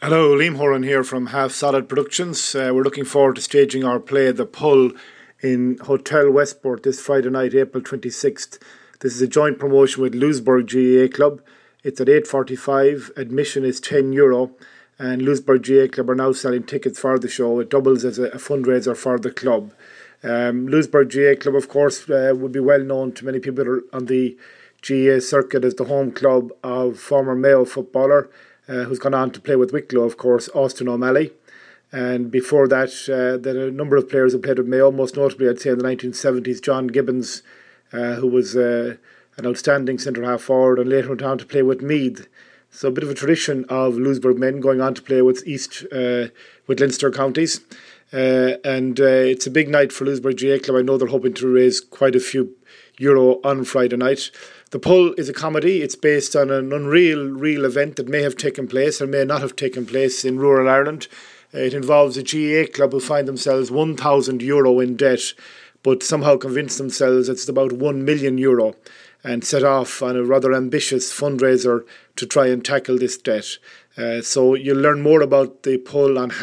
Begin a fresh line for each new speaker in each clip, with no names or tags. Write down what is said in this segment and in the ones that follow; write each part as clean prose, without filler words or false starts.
Hello, Liam Horan here from Half Solid Productions. We're looking forward to staging our play The Pull in Hotel Westport this Friday night, April 26th. This is a joint promotion with Louisburgh GAA Club. It's at 8:45. Admission is €10, and Louisburgh GAA Club are now selling tickets for the show. It doubles as a fundraiser for the club. Louisburgh GAA Club, of course, would be well known to many people on the GAA circuit as the home club of former Mayo footballer who's gone on to play with Wicklow, of course, Austin O'Malley. And before that, there are a number of players who played with Mayo, most notably, I'd say, in the 1970s, John Gibbons, who was an outstanding centre-half forward and later went on to play with Meath. So a bit of a tradition of Louisburgh men going on to play with with Leinster counties. And it's a big night for Louisburgh GAA Club. I know they're hoping to raise quite a few euro on Friday night. The Pull is a comedy. It's based on an real event that may have taken place or may not have taken place in rural Ireland. It involves a GAA club who find themselves €1,000 in debt, but somehow convince themselves it's about €1 million and set off on a rather ambitious fundraiser to try and tackle this debt. So you'll learn more about The Pull on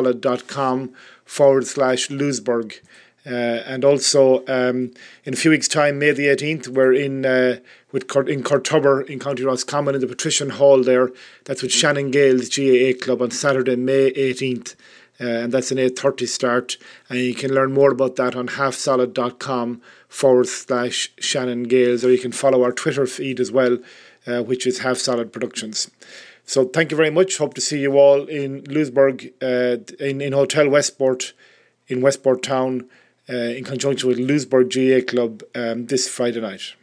halfsolid.com/Louisburgh. And also in a few weeks' time, May the 18th, we're in Courtubber in County Roscommon in the Patrician Hall there. That's with Shannon Gales GAA Club on Saturday, May 18th. And that's an 8:30 start. And you can learn more about that on halfsolid.com/Shannon Gales, or you can follow our Twitter feed as well, which is Half Solid Productions. So thank you very much. Hope to see you all in Louisburgh, in Hotel Westport, in Westport Town, in conjunction with Louisburgh GAA Club this Friday night.